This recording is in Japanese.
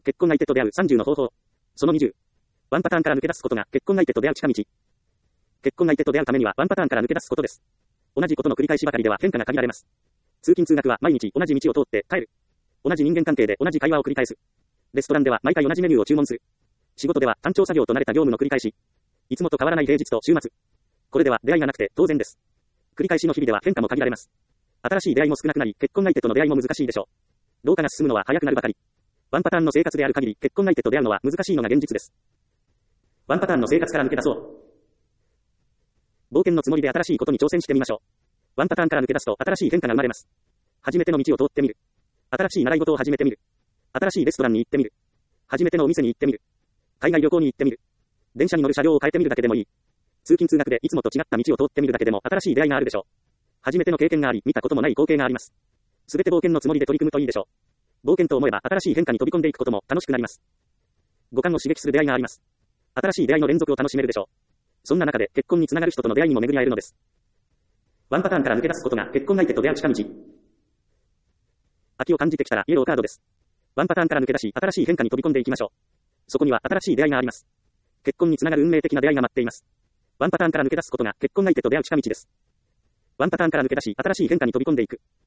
結婚相手と出会う30の方法。その20。ワンパターンから抜け出すことが結婚相手と出会う近道。結婚相手と出会うためにはワンパターンから抜け出すことです。同じことの繰り返しばかりでは変化が限られます。通勤通学は毎日同じ道を通って帰る。同じ人間関係で同じ会話を繰り返す。レストランでは毎回同じメニューを注文する。仕事では単調作業と慣れた業務の繰り返し。いつもと変わらない平日と週末。これでは出会いがなくて当然です。繰り返しの日々では変化も限られます。新しい出会いも少なくなり、結婚相手との出会いも難しいでしょう。老化が進むのは早くなるばかり。ワンパターンの生活である限り、結婚相手と出会うのは難しいのが現実です。ワンパターンの生活から抜け出そう。冒険のつもりで新しいことに挑戦してみましょう。ワンパターンから抜け出すと新しい変化が生まれます。初めての道を通ってみる。新しい習い事を始めてみる。新しいレストランに行ってみる。初めてのお店に行ってみる。海外旅行に行ってみる。電車に乗る車両を変えてみるだけでもいい。通勤通学でいつもと違った道を通ってみるだけでも新しい出会いがあるでしょう。初めての経験があり、見たこともない光景があります。すべて冒険のつもりで取り組むといいでしょう。冒険と思えば新しい変化に飛び込んでいくことも楽しくなります。五感を刺激する出会いがあります。新しい出会いの連続を楽しめるでしょう。そんな中で結婚につながる人との出会いにも巡り合えるのです。ワンパターンから抜け出すことが結婚相手と出会う近道。秋を感じてきたらイエローカードです。ワンパターンから抜け出し、新しい変化に飛び込んでいきましょう。そこには新しい出会いがあります。結婚につながる運命的な出会いが待っています。ワンパターンから抜け出すことが結婚相手と出会う近道です。ワンパターンから抜け出し、新しい変化に飛び込んでいく。